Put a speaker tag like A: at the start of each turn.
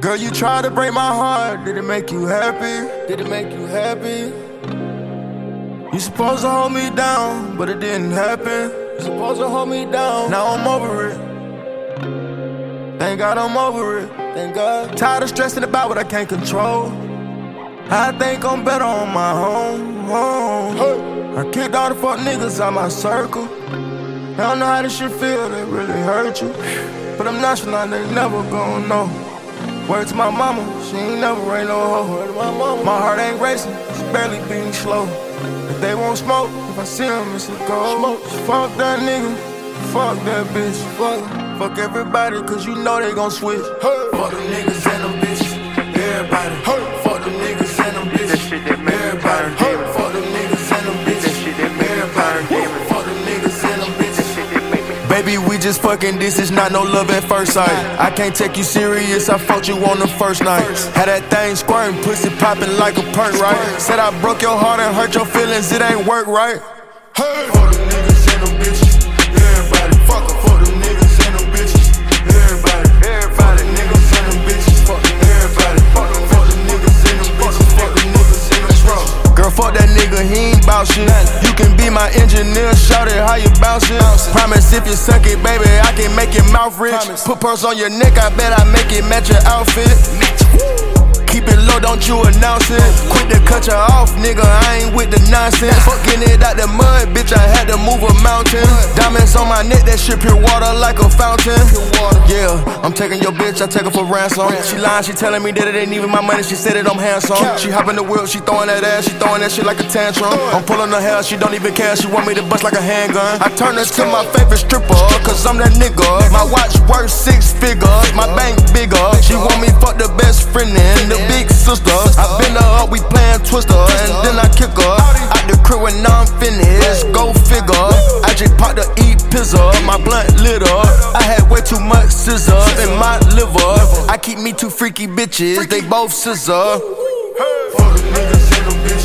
A: Girl, you tried to break my heart. Did it make you happy? Did it make you happy? You supposed to hold me down, but it didn't happen. You supposed to hold me down. Now I'm over it. Thank God I'm over it. Thank God. Tired of stressing about what I can't control. I think I'm better on my own. Hey. I kicked all the fuck niggas out my circle. I don't know how this shit feel, they really hurt you. But I'm nonchalant, they never gon' know. Word to my mama, she ain't never ain't no hoe. Word to my mama, my heart ain't racing, it's barely beating slow. If they won't smoke, if I see them, it's a go. Smoke. Fuck that nigga, fuck that bitch. Fuck everybody, cause you know they gon' switch. Hey. Fuck them niggas and them bitches, everybody. Hey. Fuck them niggas and them bitches, everybody. Hey. Fuck them niggas and them bitches, everybody. Fuck them niggas and them bitches. Baby, we just fucking, this is not no love at first sight. I can't take you serious, I fucked you on the first night. Had that thing squirting, pussy popping like a perk, right? Said I broke your heart and hurt your feelings, it ain't work, right? Hey. For them niggas and them bitches, everybody. Fuck em. For them niggas and them bitches, everybody. Fuck them niggas and them bitches, fuck everybody. Fuck them niggas and them bitches, fuck them niggas in the truck. Girl, fuck that nigga, he ain't bout shit. You can be my engineer, shout it how you bounce it. Promise if you suck it, baby, I can make your mouth rich. Put pearls on your neck, I bet I make it match your outfit. Keep it low, don't you announce it. Quick to cut you off, nigga, I ain't with the nonsense. Fucking it out the mud, bitch, I had to move a mountain. Diamonds on my neck, that shit pure water like a fountain. Yeah, I'm taking your bitch, I take her for ransom. She lying, she telling me that it ain't even my money, she said it I'm handsome. She hop in the wheel, she throwing that ass, she throwing that shit like a tantrum. I'm pulling her hair, she don't even care, she want me to bust like a handgun. I turn her to my favorite stripper, cause I'm that nigga. My watch worth 6 figures, my bank bigger. She want me fuck the best friend and the big sister. I bend her up, we playin' Twister, and then I kick her out the crib when I'm finished. Go figure. I just popped the pizza, my blunt lit up. I had way too much scissor in my liver. I keep me 2 freaky bitches, they both scissor. For the niggas and them bitches.